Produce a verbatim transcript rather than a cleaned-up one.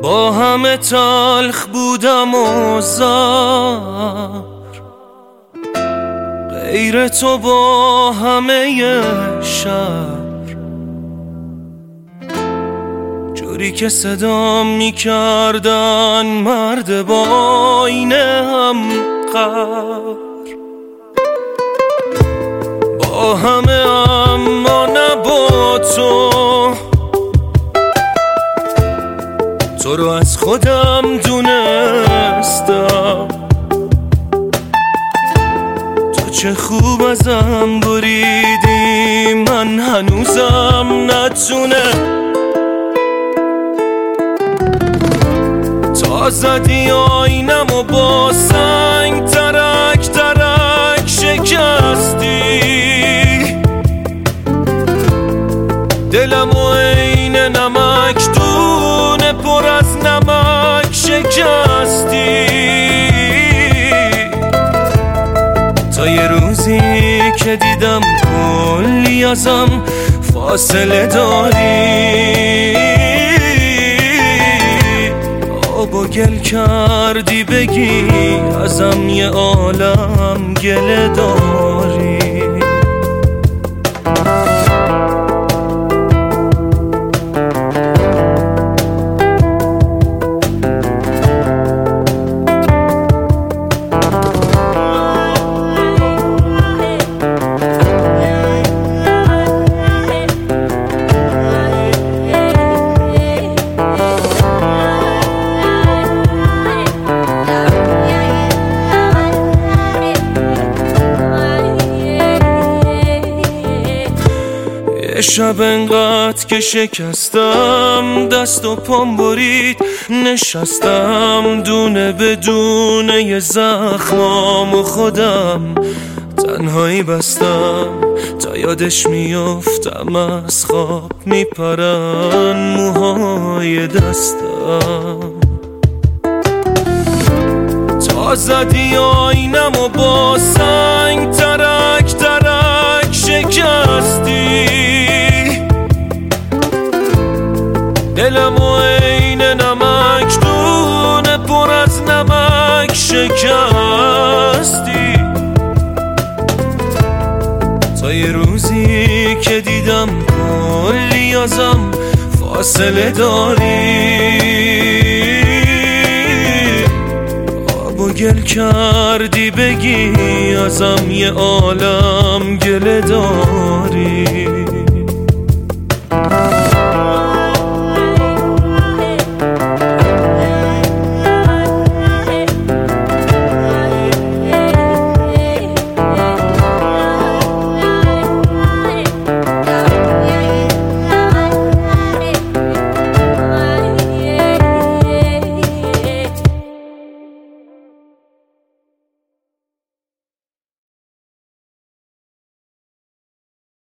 با همه تلخ بودم و زار، غیر تو با همه شهر، جوری که صدام میکردن مرد با آینه هم قهر. با همه اما نه با تو، تو رو از خودم دونستم. تو چه خوب ازم بریدی، من هنوزم نتونه. تا زدی آینم و با سنگ ترک ترک شکستی، دلم و عین نمک دونه پر از نمک شکستی. تا یه روزی که دیدم کلی ازم فاصله داری، آب و گل کردی بگی ازم یه عالم گله داری. شب انقدر که شکستم، دست و پام برید نشستم، دونه به دونه ی زخمام و خودم تنهایی بستم. تا یادش میافتم از خواب میپرن موهای دستم. تا زدی آینم و با سنگ ترک ترک شکستی، دلم و عین نمک دونه پر از نمک شکستی. تا یه روزی که دیدم کلی ازم فاصله داری، آب و گل کردی بگی ازم یه عالم گله داری.